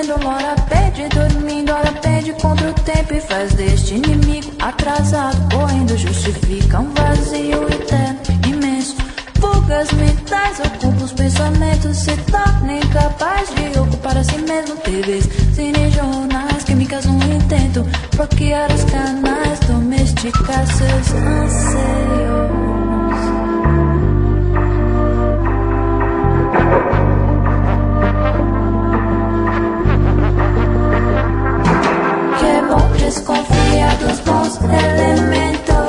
pendula, ora pede, dormindo, ora pede contra o tempo e faz deste inimigo atrasado, correndo, justifica um vazio eterno, imenso. Fugas mentais ocupam os pensamentos, se torna incapaz de ocupar a si mesmo. TVs, cine, jornais, químicas, um intento bloquear os canais, domesticar seus anseios. Que é bom desconfiar dos bons elementos.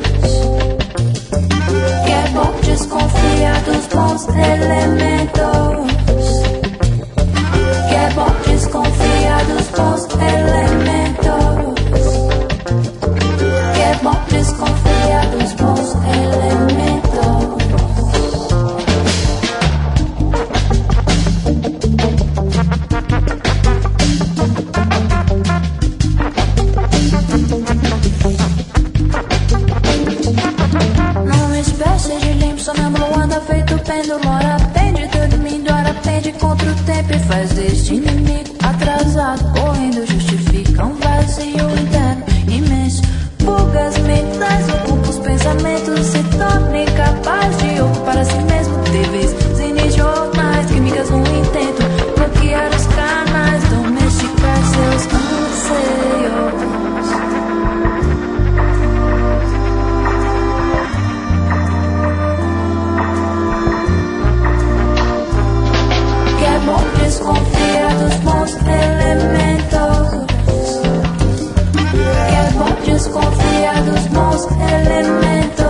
Que é bom desconfiar dos bons elementos. Que é bom desconfiar dos bons elementos. Que é bom desconfiar dos bons elementos. Numa espécie de limbo sonâmbulo anda feito pêndulo, ora pende, dormindo, ora pende contra o tempo e faz deste inimigo atrasado, correndo, justifica um vazio interno imenso. Fugas mentais ocupam os pensamentos, se torna incapaz de ocupar a si mesmo. TVs, cine, jornais, químicas, um intento bloquear os canais, domesticar seus anseios. Que é bom desconfiar dos bons elementos. Que é bom desconfiar dos bons elementos.